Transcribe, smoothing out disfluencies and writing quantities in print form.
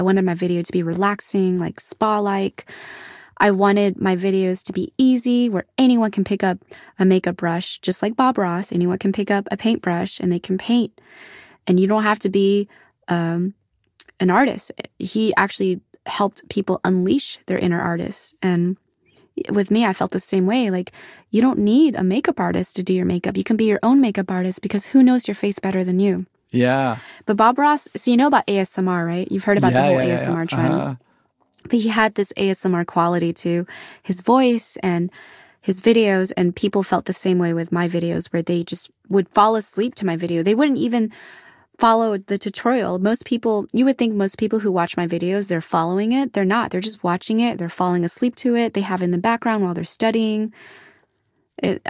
I wanted my video to be relaxing, like spa-like. I wanted my videos to be easy, where anyone can pick up a makeup brush, just like Bob Ross. Anyone can pick up a paintbrush and they can paint. And you don't have to be an artist. He actually helped people unleash their inner artists. And with me, I felt the same way. Like, you don't need a makeup artist to do your makeup. You can be your own makeup artist, because who knows your face better than you? Yeah. But Bob Ross, so you know about ASMR, right? You've heard about the whole ASMR trend. But he had this ASMR quality to his voice and his videos, and people felt the same way with my videos, where they just would fall asleep to my video. They wouldn't even follow the tutorial. Most people, you would think most people who watch my videos, they're following it. They're not. They're just watching it. They're falling asleep to it. They have it in the background while they're studying.